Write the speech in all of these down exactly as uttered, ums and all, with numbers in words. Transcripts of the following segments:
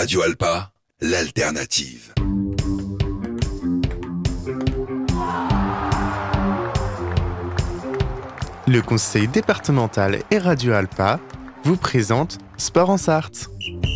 Radio Alpa, l'alternative. Le conseil départemental et Radio Alpa vous présente Sport en Sarthe.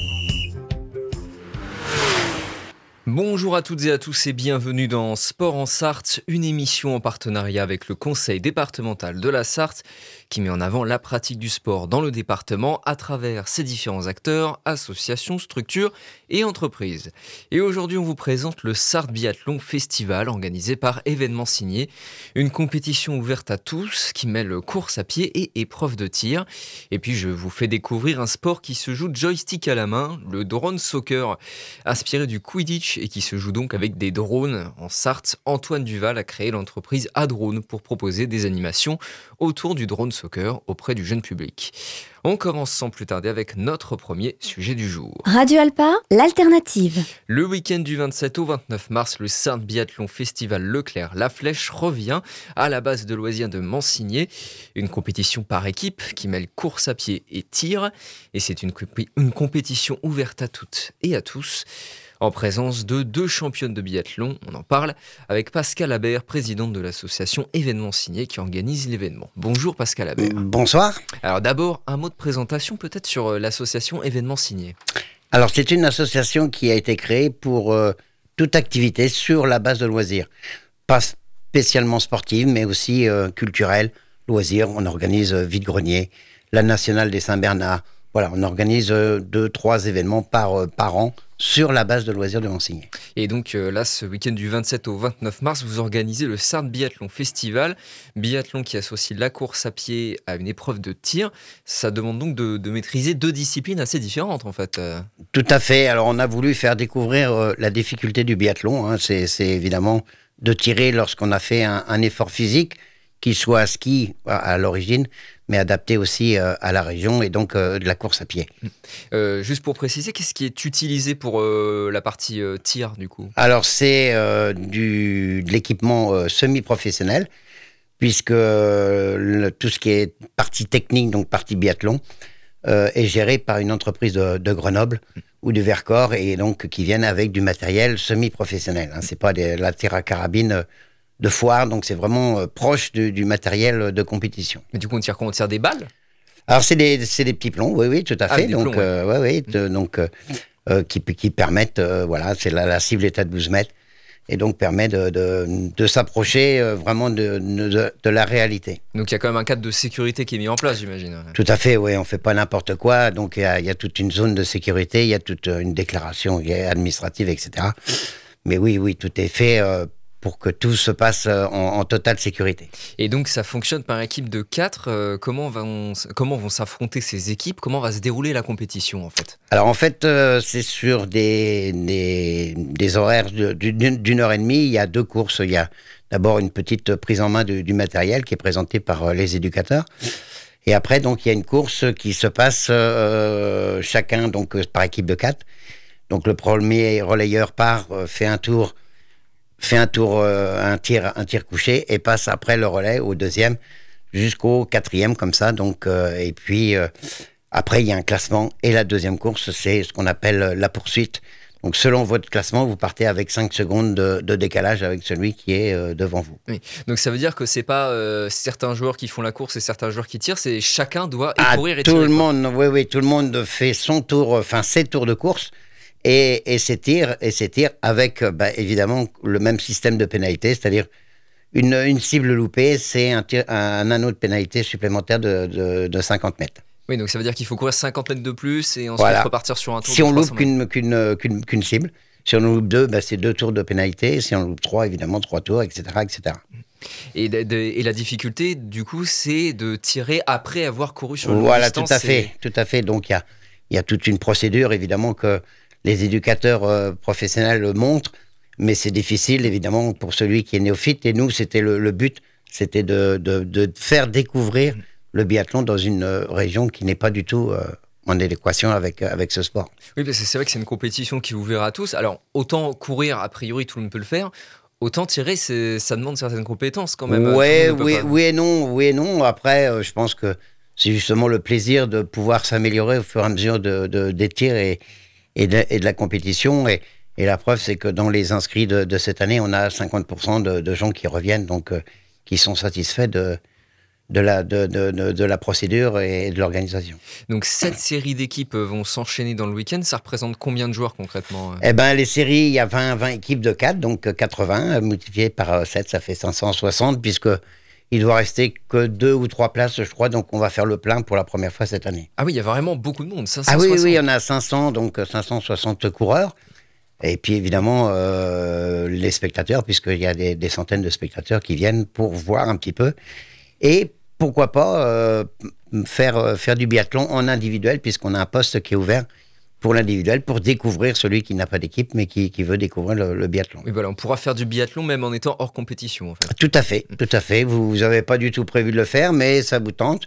Bonjour à toutes et à tous et bienvenue dans Sport en Sarthe, une émission en partenariat avec le conseil départemental de la Sarthe qui met en avant la pratique du sport dans le département à travers ses différents acteurs, associations, structures et entreprises. Et aujourd'hui, on vous présente le Sarthe Biathlon Festival organisé par Événement Signé, une compétition ouverte à tous qui mêle course à pied et épreuve de tir. Et puis, je vous fais découvrir un sport qui se joue joystick à la main, le drone soccer, inspiré du Quidditch et qui se joue donc avec des drones. En Sarthe, Antoine Duval a créé l'entreprise Adrone pour proposer des animations autour du drone soccer auprès du jeune public. On commence sans plus tarder avec notre premier sujet du jour. Radio Alpa, l'alternative. Le week-end du vingt-sept au vingt-neuf mars, le Sarthe Biathlon Festival Leclerc-La Flèche revient à la base de loisirs de Mansigné. Une compétition par équipe qui mêle course à pied et tir. Et c'est une, une compétition ouverte à toutes et à tous, en présence de deux championnes de biathlon. On en parle avec Pascal Habert, présidente de l'association Événement Signé qui organise l'événement. Bonjour Pascal Habert. Bonsoir. Alors d'abord, un mot de présentation peut-être sur l'association Événement Signé. Alors c'est une association qui a été créée pour euh, toute activité sur la base de loisirs. Pas spécialement sportive, mais aussi euh, culturelle, loisirs. On organise euh, vide-grenier, la Nationale des Saint-Bernard. Voilà, on organise euh, deux, trois événements par, euh, par an sur la base de loisirs de Mansigné. Et donc euh, là, ce week-end du vingt-sept au vingt-neuf mars, vous organisez le Sarthe Biathlon Festival. Biathlon qui associe la course à pied à une épreuve de tir. Ça demande donc de, de maîtriser deux disciplines assez différentes en fait. Tout à fait. Alors on a voulu faire découvrir euh, la difficulté du biathlon. Hein. C'est, c'est évidemment de tirer lorsqu'on a fait un, un effort physique, qu'il soit à ski à, à l'origine, mais adapté aussi euh, à la région et donc euh, de la course à pied. Euh, juste pour préciser, qu'est-ce qui est utilisé pour euh, la partie euh, tir du coup ? Alors c'est euh, du, de l'équipement euh, semi-professionnel, puisque euh, le, tout ce qui est partie technique, donc partie biathlon, euh, est géré par une entreprise de, de Grenoble mmh. ou du Vercors, et donc qui viennent avec du matériel semi-professionnel. Hein. C'est pas des, la tir à carabine euh, de foire, donc c'est vraiment euh, proche du, du matériel de compétition. Mais du coup, on tire quoi ? On tire des balles ? Alors c'est des, c'est des petits plombs, oui, oui, tout à ah, fait. Des donc, plombs, euh, ouais, ouais, mmh. donc euh, euh, qui, qui permettent, euh, voilà, c'est la, la cible est à douze mètres, et donc permet de, de, de s'approcher euh, vraiment de, de, de la réalité. Donc il y a quand même un cadre de sécurité qui est mis en place, j'imagine. Tout à fait, oui, on fait pas n'importe quoi, donc il y a, il y a toute une zone de sécurité, il y a toute une déclaration administrative, et cetera. Mais oui, oui, tout est fait euh, pour que tout se passe en, en totale sécurité. Et donc ça fonctionne par équipe de quatre. Euh, comment, vont, comment vont s'affronter ces équipes ? Comment va se dérouler la compétition en fait ? Alors en fait, euh, c'est sur des, des, des horaires de, d'une, d'une heure et demie. Il y a deux courses. Il y a d'abord une petite prise en main de, du matériel qui est présentée par euh, les éducateurs. Et après, donc, il y a une course qui se passe euh, chacun donc, euh, par équipe de quatre. Donc le premier relayeur part, euh, fait un tour fait un tour, euh, un tir, un tir couché et passe après le relais au deuxième jusqu'au quatrième comme ça. Donc, euh, et puis euh, après il y a un classement et la deuxième course c'est ce qu'on appelle la poursuite. Donc selon votre classement, vous partez avec cinq secondes de, de décalage avec celui qui est euh, devant vous. Oui. Donc ça veut dire que c'est pas euh, certains joueurs qui font la course et certains joueurs qui tirent, c'est chacun doit ah, courir et tout tirer. Le monde, oui, oui, tout le monde fait son tour, enfin ses tours de course. Et, et s'étire, et s'étire avec, bah, évidemment, le même système de pénalité, c'est-à-dire une, une cible loupée, c'est un, tir, un anneau de pénalité supplémentaire de, de, de cinquante mètres. Oui, donc ça veut dire qu'il faut courir cinquante mètres de plus et ensuite voilà. repartir sur un tour si de on loupe qu'une, qu'une, qu'une, qu'une cible, si on en loupe deux, bah, c'est deux tours de pénalité, si on loupe trois, évidemment, trois tours, et cetera, et cetera. Et, de, de, et la difficulté, du coup, c'est de tirer après avoir couru sur une voilà, distance. Voilà, tout à fait, et... tout à fait. Donc, il y a, y a toute une procédure, évidemment, que les éducateurs euh, professionnels le montrent, mais c'est difficile, évidemment, pour celui qui est néophyte. Et nous, c'était le, le but, c'était de, de, de faire découvrir le biathlon dans une euh, région qui n'est pas du tout euh, en adéquation avec, avec ce sport. Oui, parce que c'est vrai que c'est une compétition qui est ouverte à tous. Alors, autant courir, a priori, tout le monde peut le faire. Autant tirer, c'est, ça demande certaines compétences quand même. Ouais, oui, pas... oui et non, oui et non. Après, euh, je pense que c'est justement le plaisir de pouvoir s'améliorer au fur et à mesure de, de, des tirs et, et de, et de la compétition. Et, et la preuve, c'est que dans les inscrits de, de cette année, on a cinquante pour cent de, de gens qui reviennent, donc euh, qui sont satisfaits de, de, la, de, de, de, de la procédure et de l'organisation. Donc cette série d'équipes vont s'enchaîner dans le week-end. Ça représente combien de joueurs concrètement ? Eh ben, les séries, il y a vingt, vingt équipes de quatre, donc quatre-vingts, multiplié par sept, ça fait cinq cent soixante, puisque il doit rester que deux ou trois places, je crois, donc on va faire le plein pour la première fois cette année. Ah oui, il y a vraiment beaucoup de monde, cinq cent Ah soixante. oui, oui, on a cinq cents, donc cinq cent soixante coureurs. Et puis évidemment, euh, les spectateurs, puisqu'il y a des, des centaines de spectateurs qui viennent pour voir un petit peu. Et pourquoi pas euh, faire, faire du biathlon en individuel, puisqu'on a un poste qui est ouvert pour l'individuel, pour découvrir celui qui n'a pas d'équipe, mais qui, qui veut découvrir le, le biathlon. Oui, voilà, on pourra faire du biathlon même en étant hors compétition, en fait. Tout à fait, tout à fait. Vous n'avez pas du tout prévu de le faire, mais ça vous tente.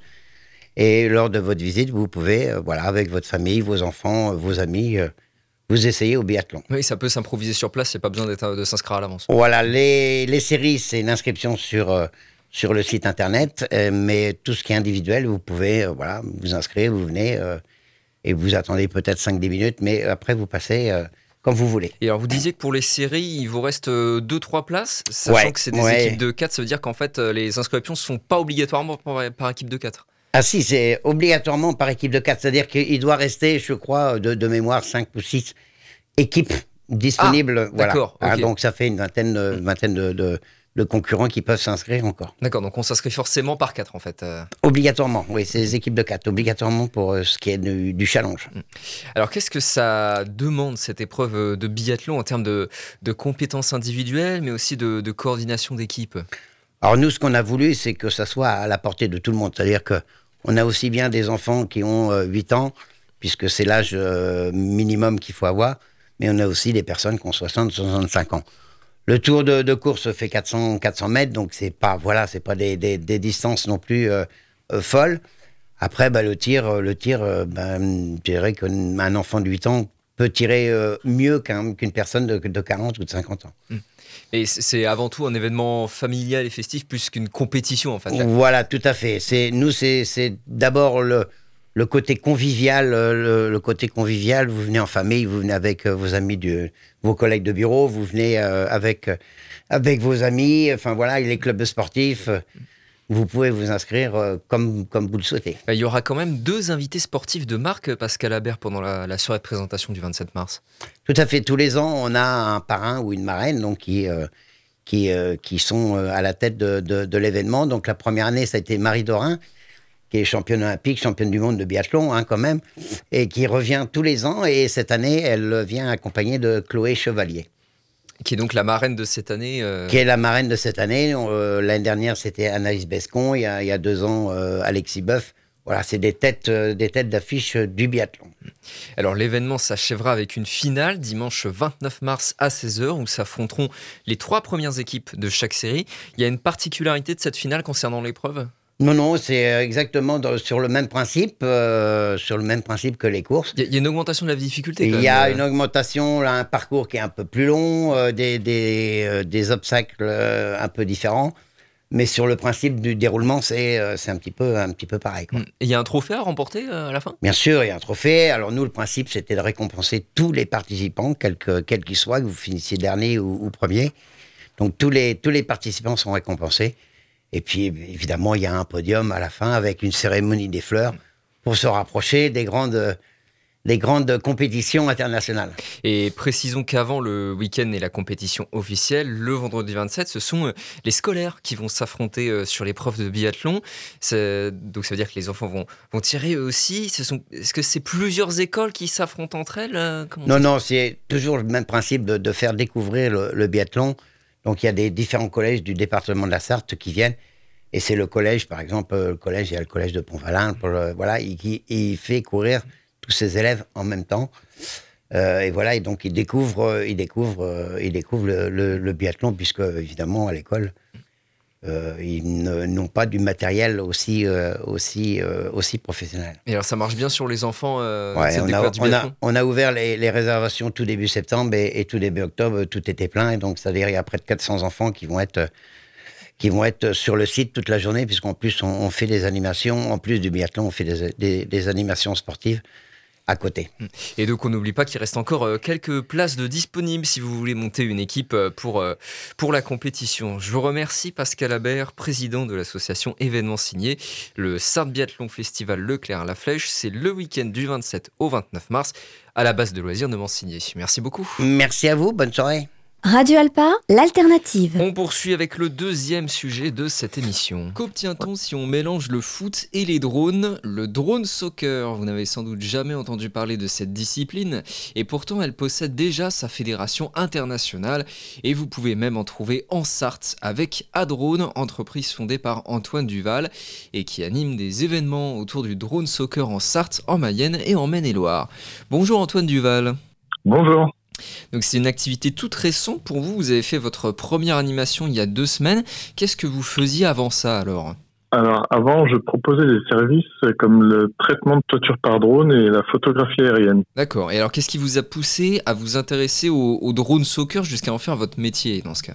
Et lors de votre visite, vous pouvez, euh, voilà, avec votre famille, vos enfants, euh, vos amis, euh, vous essayer au biathlon. Oui, ça peut s'improviser sur place, il n'y a pas besoin d'être, de s'inscrire à l'avance. Voilà, les, les séries, c'est une inscription sur, euh, sur le site internet, euh, mais tout ce qui est individuel, vous pouvez euh, voilà, vous inscrire, vous venez... Euh, et vous attendez peut-être cinq à dix minutes, mais après, vous passez euh, comme vous voulez. Et alors, vous disiez que pour les séries, il vous reste deux à trois places, sachant ouais, que c'est des ouais. équipes de quatre, ça veut dire qu'en fait, les inscriptions ne sont pas obligatoirement par, par équipe de quatre. Ah si, c'est obligatoirement par équipe de quatre, c'est-à-dire qu'il doit rester, je crois, de, de mémoire, cinq ou six équipes disponibles. Ah, voilà. D'accord. Ah, Okay. donc, ça fait une vingtaine, une vingtaine de... de de concurrents qui peuvent s'inscrire encore. D'accord, donc on s'inscrit forcément par quatre en fait. Euh... Obligatoirement, oui, c'est des équipes de quatre, obligatoirement pour euh, ce qui est du, du challenge. Alors qu'est-ce que ça demande cette épreuve de biathlon en termes de, de compétences individuelles, mais aussi de, de coordination d'équipe ? Alors nous, ce qu'on a voulu, c'est que ça soit à la portée de tout le monde, c'est-à-dire qu'on a aussi bien des enfants qui ont euh, huit ans, puisque c'est l'âge euh, minimum qu'il faut avoir, mais on a aussi des personnes qui ont soixante, soixante-cinq ans. Le tour de, de course fait quatre cents, quatre cents mètres, donc c'est pas, voilà, c'est pas des, des, des distances non plus euh, euh, folles. Après, bah, le tir, le tir euh, bah, je dirais qu'un enfant de huit ans peut tirer euh, mieux qu'un, qu'une personne de, de quarante ou de cinquante ans. Et c'est avant tout un événement familial et festif plus qu'une compétition en fait. Voilà, tout à fait. C'est, nous, c'est, c'est d'abord le, le côté convivial, le, le côté convivial. Vous venez en famille, vous venez avec vos amis, du, vos collègues de bureau, vous venez euh, avec, avec vos amis, enfin voilà, les clubs sportifs. Vous pouvez vous inscrire euh, comme, comme vous le souhaitez. Il y aura quand même deux invités sportifs de marque, Pascal Habert, pendant la, la soirée de présentation du vingt-sept mars. Tout à fait. Tous les ans, on a un parrain ou une marraine donc, qui, euh, qui, euh, qui sont euh, à la tête de, de, de l'événement. Donc la première année, ça a été Marie Dorin, qui est championne olympique, championne du monde de biathlon, hein, quand même, et qui revient tous les ans. Et cette année, elle vient accompagnée de Chloé Chevalier. Qui est donc la marraine de cette année. Euh... Qui est la marraine de cette année. Euh, l'année dernière, c'était Anaïs Bescon. Il y a, il y a deux ans, euh, Alexis Boeuf. Voilà, c'est des têtes, euh, des têtes d'affiche du biathlon. Alors, l'événement s'achèvera avec une finale dimanche vingt-neuf mars à seize heures où s'affronteront les trois premières équipes de chaque série. Il y a une particularité de cette finale concernant l'épreuve ? Non, non, c'est exactement dans, sur le même principe, euh, sur le même principe que les courses. Il y, y a une augmentation de la difficulté. Il quand y a même. une augmentation, là, un parcours qui est un peu plus long, euh, des, des, euh, des obstacles euh, un peu différents, mais sur le principe du déroulement, c'est, euh, c'est un petit peu, un petit peu pareil, quoi. Et il y a un trophée à remporter euh, à la fin ? Bien sûr, il y a un trophée. Alors nous, le principe, c'était de récompenser tous les participants, quels que, quel qu'ils soient, que vous finissiez dernier ou, ou premier. Donc tous les, tous les participants sont récompensés. Et puis, évidemment, il y a un podium à la fin avec une cérémonie des fleurs pour se rapprocher des grandes, des grandes compétitions internationales. Et précisons qu'avant le week-end et la compétition officielle, le vendredi vingt-sept, ce sont les scolaires qui vont s'affronter sur l'épreuve de biathlon. C'est, donc ça veut dire que les enfants vont, vont tirer eux aussi. Ce sont, est-ce que c'est plusieurs écoles qui s'affrontent entre elles ? Comment Non, non, c'est toujours le même principe de, de faire découvrir le, le biathlon. Donc, il y a des différents collèges du département de la Sarthe qui viennent. Et c'est le collège, par exemple, le collège, il y a le collège de Pont-Valin. Pour le, voilà, il, il, il fait courir tous ses élèves en même temps. Euh, et voilà, et donc, ils découvrent, ils découvrent, ils découvrent le, le, le biathlon, puisque, évidemment, à l'école, euh, ils ne, n'ont pas du matériel aussi, euh, aussi, euh, aussi professionnel. Et alors, ça marche bien sur les enfants euh, ouais, cette on, découverte a, du on, biathlon ? a, on a ouvert les, les réservations tout début septembre et, et tout début octobre, tout était plein. Et donc, c'est-à-dire qu'il y a près de quatre cents enfants qui vont être, qui vont être sur le site toute la journée, puisqu'en plus, on, on fait des animations. En plus du biathlon, on fait des, des, des animations sportives à côté. Et donc on n'oublie pas qu'il reste encore euh, quelques places de disponibles si vous voulez monter une équipe euh, pour, euh, pour la compétition. Je vous remercie Pascal Habert, président de l'association Événements Signés. Le Sarthe Biathlon Festival Leclerc-La Flèche, c'est le week-end du vingt-sept au vingt-neuf mars à la base de loisirs de Mansigné. Merci beaucoup. Merci à vous, bonne soirée. Radio Alpa, l'alternative. On poursuit avec le deuxième sujet de cette émission. Qu'obtient-on si on mélange le foot et les drones ? Le drone soccer, vous n'avez sans doute jamais entendu parler de cette discipline, et pourtant elle possède déjà sa fédération internationale, et vous pouvez même en trouver en Sarthe avec Adrone, entreprise fondée par Antoine Duval, et qui anime des événements autour du drone soccer en Sarthe, en Mayenne et en Maine-et-Loire. Bonjour Antoine Duval. Bonjour. Donc c'est une activité toute récente pour vous, vous avez fait votre première animation il y a deux semaines. Qu'est-ce que vous faisiez avant ça alors ? Alors avant, je proposais des services comme le traitement de toiture par drone et la photographie aérienne. D'accord, et alors qu'est-ce qui vous a poussé à vous intéresser au, au drone soccer jusqu'à en faire votre métier dans ce cas ?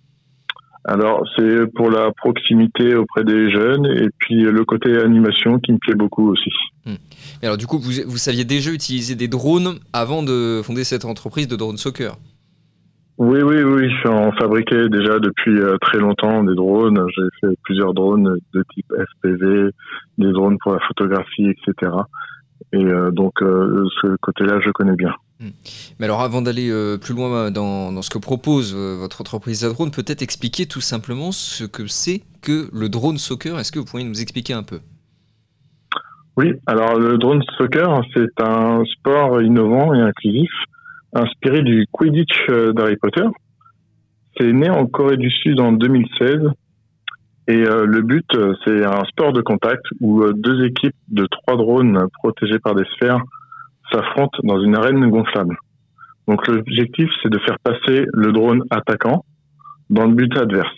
Alors c'est pour la proximité auprès des jeunes et puis le côté animation qui me plaît beaucoup aussi. Hum. Et alors du coup, vous, vous saviez déjà utiliser des drones avant de fonder cette entreprise de drone soccer ? Oui, oui, oui, j'en fabriquais déjà depuis très longtemps des drones. J'ai fait plusieurs drones de type F P V, des drones pour la photographie, et cetera. Et euh, donc euh, ce côté-là, je connais bien. Mais alors avant d'aller euh, plus loin dans, dans ce que propose euh, votre entreprise Adrone, peut-être expliquer tout simplement ce que c'est que le drone soccer. Est-ce que vous pourriez nous expliquer un peu ? Oui, alors le drone soccer, c'est un sport innovant et inclusif, inspiré du Quidditch d'Harry Potter. C'est né en Corée du Sud en deux mille seize. Et euh, le but, c'est un sport de contact où euh, deux équipes de trois drones protégés par des sphères s'affrontent dans une arène gonflable. Donc l'objectif, c'est de faire passer le drone attaquant dans le but adverse.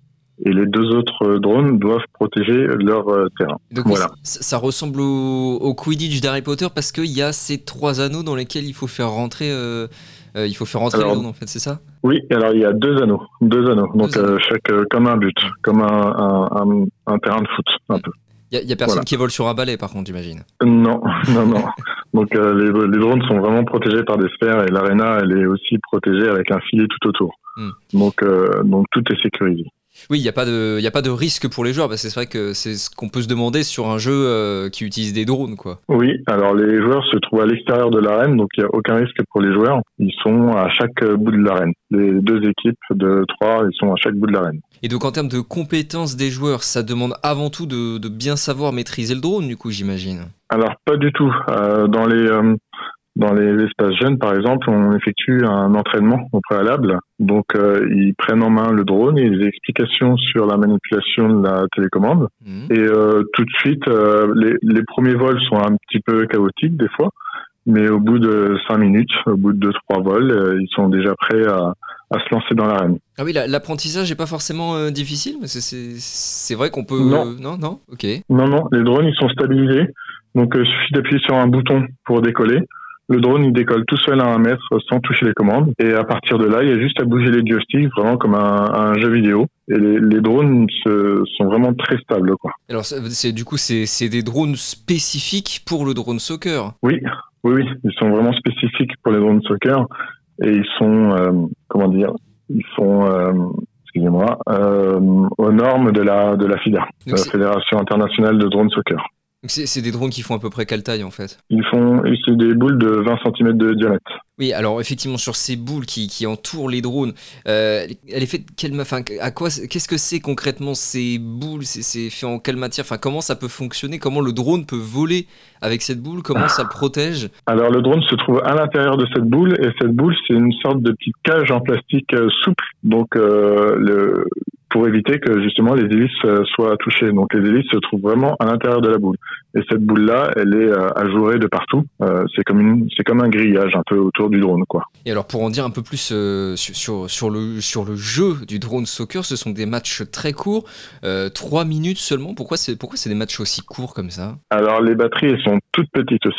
Et les deux autres drones doivent protéger leur euh, terrain. Donc voilà. oui, ça, ça ressemble au, au Quidditch d'Harry Potter parce qu'il y a ces trois anneaux dans lesquels il faut faire rentrer, euh, euh, il faut faire rentrer alors, le drone en fait, c'est ça ? Oui, alors il y a deux anneaux, deux anneaux. Donc deux anneaux. Euh, chaque euh, comme un but, comme un, un, un, un terrain de foot, un peu. Il y, y a personne voilà. qui vole sur un balai par contre, j'imagine. Non, non, non. Donc euh, les, les drones sont vraiment protégés par des sphères et l'aréna, elle est aussi protégée avec un filet tout autour. Hmm. Donc, euh, donc tout est sécurisé. Oui, il n'y a pas de, il y a pas de risque pour les joueurs, parce que c'est vrai que c'est ce qu'on peut se demander sur un jeu euh, qui utilise des drones, quoi. Oui, alors les joueurs se trouvent à l'extérieur de l'arène, donc il n'y a aucun risque pour les joueurs. Ils sont à chaque bout de l'arène. Les deux équipes de trois, ils sont à chaque bout de l'arène. Et donc en termes de compétences des joueurs, ça demande avant tout de, de bien savoir maîtriser le drone, du coup, j'imagine. Alors pas du tout. Euh, dans les euh, Dans les espaces jeunes, par exemple, on effectue un entraînement au préalable. Donc, euh, ils prennent en main le drone et des explications sur la manipulation de la télécommande. Mmh. Et euh, tout de suite, euh, les, les premiers vols sont un petit peu chaotiques des fois, mais au bout de cinq minutes, au bout de deux trois vols, euh, ils sont déjà prêts à, à se lancer dans l'arène. Ah oui, la, l'apprentissage n'est pas forcément euh, difficile, mais c'est, c'est, c'est vrai qu'on peut... Non. Euh, non, non, ok. Non, non, les drones, ils sont stabilisés. Donc, il euh, suffit d'appuyer sur un bouton pour décoller. Le drone, il décolle tout seul à un mètre sans toucher les commandes. Et à partir de là, il y a juste à bouger les joysticks, vraiment comme un, un jeu vidéo. Et les, les drones se, sont vraiment très stables, quoi. Alors, c'est, du coup, c'est, c'est des drones spécifiques pour le drone soccer ? Oui, oui, oui. Ils sont vraiment spécifiques pour les drones soccer. Et ils sont, euh, comment dire, ils sont, euh, excusez-moi, euh, aux normes de la, de la FIDA, de la Fédération internationale de drone soccer. Donc c'est, c'est des drones qui font à peu près quelle taille en fait ? Ils font, c'est des boules de vingt centimètres de diamètre. Oui, alors effectivement sur ces boules qui, qui entourent les drones, euh, elle est faite quelle, enfin à quoi, qu'est-ce que c'est concrètement ces boules ? C'est, c'est fait en quelle matière ? Enfin comment ça peut fonctionner ? Comment le drone peut voler avec cette boule ? Comment ça le protège ? Alors le drone se trouve à l'intérieur de cette boule et cette boule c'est une sorte de petite cage en plastique euh, souple. Donc euh, le pour éviter que justement les hélices euh, soient touchées. Donc les hélices se trouvent vraiment à l'intérieur de la boule. Et cette boule-là, elle est euh, ajourée de partout. Euh, c'est comme une, c'est comme un grillage un peu autour du drone, quoi. Et alors pour en dire un peu plus euh, sur, sur, sur, le, sur le jeu du drone soccer, ce sont des matchs très courts, euh, trois minutes seulement. Pourquoi c'est, pourquoi c'est des matchs aussi courts comme ça ? Alors les batteries, elles sont toutes petites aussi.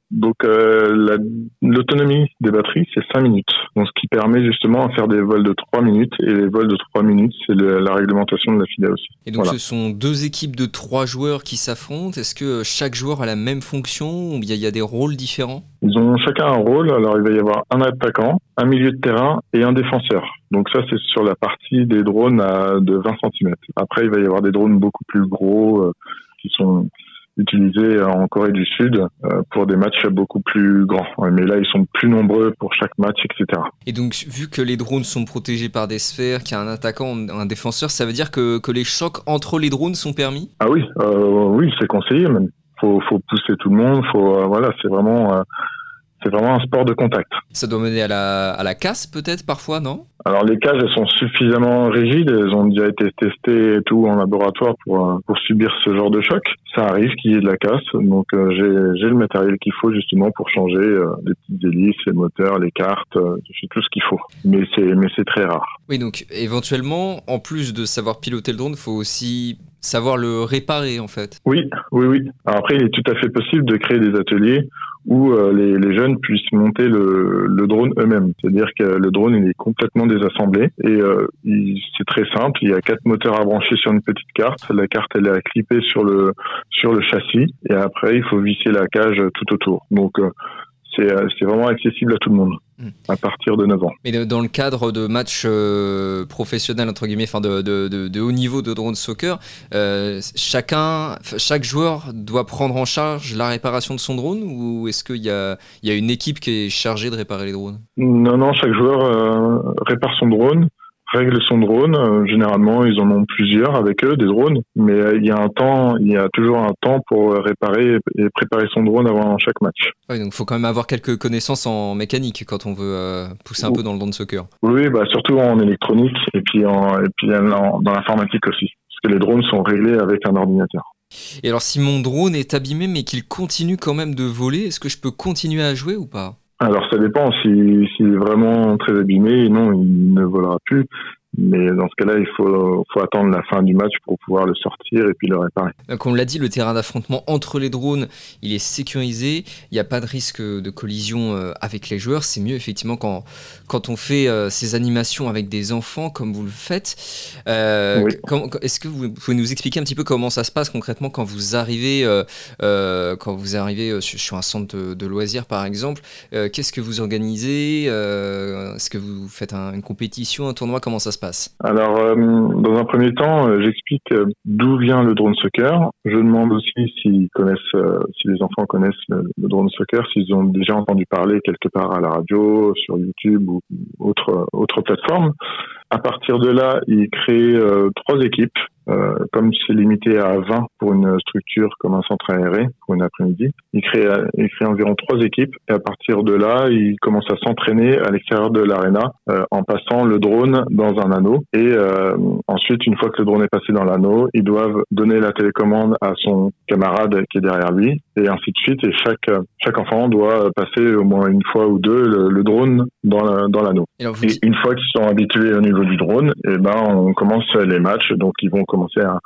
Donc euh, la, l'autonomie des batteries, c'est cinq minutes. Donc ce qui permet justement de faire des vols de trois minutes. Et les vols de trois minutes, c'est le, la réglementation de la FIDA aussi. Et donc voilà. Ce sont deux équipes de trois joueurs qui s'affrontent. Est-ce que chaque joueur a la même fonction ou il y, y a des rôles différents? Ils ont chacun un rôle. Alors il va y avoir un attaquant, un milieu de terrain et un défenseur. Donc ça, c'est sur la partie des drones à, de vingt centimètres. Après, il va y avoir des drones beaucoup plus gros euh, qui sont utilisés en Corée du Sud euh, pour des matchs beaucoup plus grands. Mais là, ils sont plus nombreux pour chaque match, et cetera. Et donc, vu que les drones sont protégés par des sphères, qu'il y a un attaquant, un défenseur, ça veut dire que, que les chocs entre les drones sont permis? Ah oui, euh, oui, c'est conseillé même. Faut, faut pousser tout le monde. Faut, euh, voilà, c'est vraiment... Euh, C'est vraiment un sport de contact. Ça doit mener à la, à la casse peut-être parfois, non? Alors les cages, elles sont suffisamment rigides, elles ont déjà été testées et tout en laboratoire pour, pour subir ce genre de choc. Ça arrive qu'il y ait de la casse, donc euh, j'ai, j'ai le matériel qu'il faut justement pour changer euh, les petites hélices, les moteurs, les cartes, euh, j'ai tout ce qu'il faut. Mais c'est, mais c'est très rare. Oui, donc éventuellement, en plus de savoir piloter le drone, il faut aussi savoir le réparer en fait. Oui, oui, oui. Alors après, il est tout à fait possible de créer des ateliers où euh, les, les jeunes puissent monter le, le drone eux-mêmes. C'est-à-dire que le drone, il est complètement désassemblé et euh, il, c'est très simple. Il y a quatre moteurs à brancher sur une petite carte. La carte, elle est clippée sur le sur le châssis et après, il faut visser la cage tout autour. Donc, euh, c'est, c'est vraiment accessible à tout le monde. À partir de neuf ans. Mais dans le cadre de matchs euh, professionnels, entre guillemets, enfin de, de, de, de haut niveau de drone soccer, euh, chacun, chaque joueur doit prendre en charge la réparation de son drone ou est-ce qu'il y a, il y a une équipe qui est chargée de réparer les drones? Non, non, chaque joueur euh, répare son drone, règle son drone. Euh, généralement, ils en ont plusieurs avec eux, des drones, mais euh, il y a un temps, il y a toujours un temps pour réparer et préparer son drone avant chaque match. Oui, donc il faut quand même avoir quelques connaissances en mécanique quand on veut euh, pousser un peu dans le drone soccer. Oui, bah surtout en électronique et puis, en, et puis en, dans l'informatique aussi, parce que les drones sont réglés avec un ordinateur. Et alors, si mon drone est abîmé mais qu'il continue quand même de voler, est-ce que je peux continuer à jouer ou pas? Alors ça dépend, si, s'il est vraiment très abîmé, non, il ne volera plus. Mais dans ce cas-là, il faut, faut attendre la fin du match pour pouvoir le sortir et puis le réparer. Comme on l'a dit, le terrain d'affrontement entre les drones, il est sécurisé. Il n'y a pas de risque de collision avec les joueurs. C'est mieux effectivement quand, quand on fait ces animations avec des enfants comme vous le faites. Euh, oui. Comment, est-ce que vous pouvez nous expliquer un petit peu comment ça se passe concrètement quand vous arrivez, euh, euh, quand vous arrivez sur, sur un centre de, de loisirs par exemple? euh, Qu'est-ce que vous organisez? euh, Est-ce que vous faites un, une compétition, un tournoi? Comment ça se passe? Alors, euh, dans un premier temps, euh, j'explique euh, d'où vient le drone soccer. Je demande aussi s'ils connaissent, euh, si les enfants connaissent le, le drone soccer, s'ils ont déjà entendu parler quelque part à la radio, sur YouTube ou autre autre plateforme. À partir de là, ils créent euh, trois équipes. Euh, comme c'est limité à vingt pour une structure comme un centre aéré pour une après-midi, il crée, il crée environ trois équipes et à partir de là, il commence à s'entraîner à l'extérieur de l'aréna euh, en passant le drone dans un anneau et euh, ensuite, une fois que le drone est passé dans l'anneau, ils doivent donner la télécommande à son camarade qui est derrière lui et ainsi de suite et chaque chaque enfant doit passer au moins une fois ou deux le, le drone dans, la, dans l'anneau. Et, et dites... une fois qu'ils sont habitués au niveau du drone, et ben on commence les matchs, donc ils vont commencer à,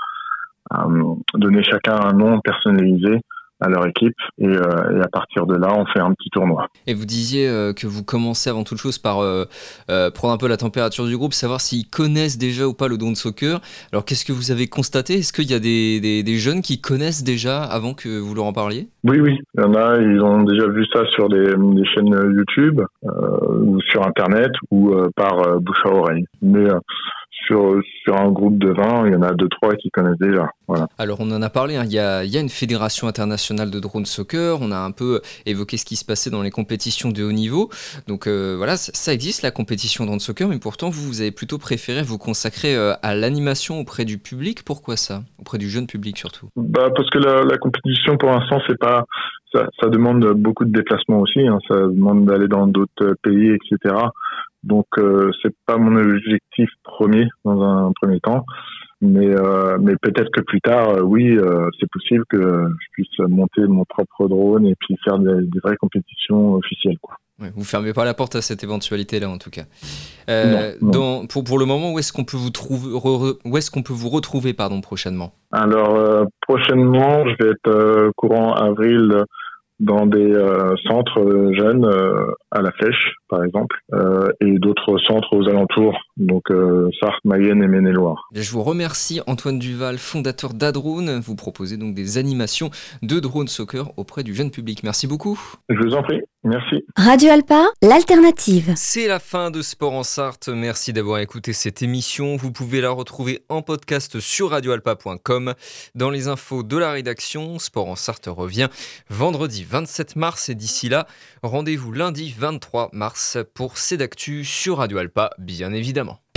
à donner chacun un nom personnalisé à leur équipe et, euh, et à partir de là on fait un petit tournoi. Et vous disiez euh, que vous commencez avant toute chose par euh, euh, prendre un peu la température du groupe, savoir s'ils connaissent déjà ou pas le drone soccer. Alors qu'est-ce que vous avez constaté? Est-ce qu'il y a des, des, des jeunes qui connaissent déjà avant que vous leur en parliez? Oui, oui, il y en a, ils ont déjà vu ça sur des, des chaînes YouTube euh, ou sur Internet ou euh, par euh, bouche à oreille. Mais euh, Sur, sur un groupe de vingt, il y en a deux trois qui connaissent déjà. Voilà. Alors on en a parlé, hein. il, y a, il y a une fédération internationale de drone soccer, on a un peu évoqué ce qui se passait dans les compétitions de haut niveau. Donc euh, voilà, ça existe la compétition drone soccer, mais pourtant vous, vous avez plutôt préféré vous consacrer euh, à l'animation auprès du public. Pourquoi ça? Auprès du jeune public surtout? Bah parce que la, la compétition pour l'instant, c'est pas, ça, ça demande beaucoup de déplacements aussi, hein. Ça demande d'aller dans d'autres pays, et cetera. Donc euh, c'est pas mon objectif premier dans un premier temps, mais euh, mais peut-être que plus tard, euh, oui, euh, c'est possible que je puisse monter mon propre drone et puis faire des, des vraies compétitions officielles, quoi. Ouais, vous fermez pas la porte à cette éventualité-là, en tout cas. Euh, non, non. Dans, pour pour le moment, où est-ce qu'on peut vous trouver, re, où est-ce qu'on peut vous retrouver, pardon, prochainement? Alors euh, prochainement, je vais être euh, courant avril dans des euh, centres jeunes euh, à la Flèche, par exemple, euh, et d'autres centres aux alentours, donc euh, Sarthe, Mayenne et Maine-et-Loire. Je vous remercie Antoine Duval, fondateur d'Adrone. Vous proposez donc des animations de drone soccer auprès du jeune public. Merci beaucoup. Je vous en prie, merci. Radio Alpa, l'alternative. C'est la fin de Sport en Sarthe. Merci d'avoir écouté cette émission. Vous pouvez la retrouver en podcast sur radio alpa point com. Dans les infos de la rédaction, Sport en Sarthe revient vendredi vingt-sept mars et d'ici là, rendez-vous lundi vingt-trois mars pour C'est d'actu sur Radio Alpa, bien évidemment.